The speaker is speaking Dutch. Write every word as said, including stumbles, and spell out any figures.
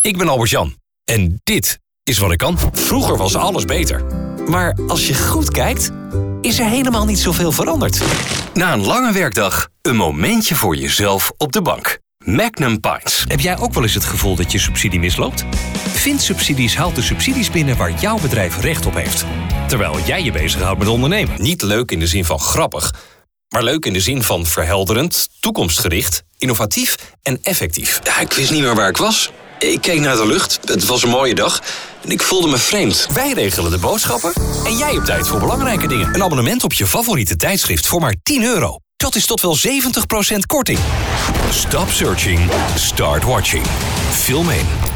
ik ben Albert-Jan. En dit is wat ik kan. Vroeger was alles beter. Maar als je goed kijkt, is er helemaal niet zoveel veranderd. Na een lange werkdag, een momentje voor jezelf op de bank. Magnum Pines. Heb jij ook wel eens het gevoel dat je subsidie misloopt? Finsubsidies haalt de subsidies binnen waar jouw bedrijf recht op heeft. Terwijl jij je bezighoudt met ondernemen. Niet leuk in de zin van grappig, maar leuk in de zin van verhelderend, toekomstgericht, innovatief en effectief. Ja, ik wist niet meer waar ik was. Ik keek naar de lucht, het was een mooie dag en ik voelde me vreemd. Wij regelen de boodschappen en jij hebt tijd voor belangrijke dingen. Een abonnement op je favoriete tijdschrift voor maar tien euro. Dat is tot wel zeventig procent korting. Stop searching, start watching. Film één.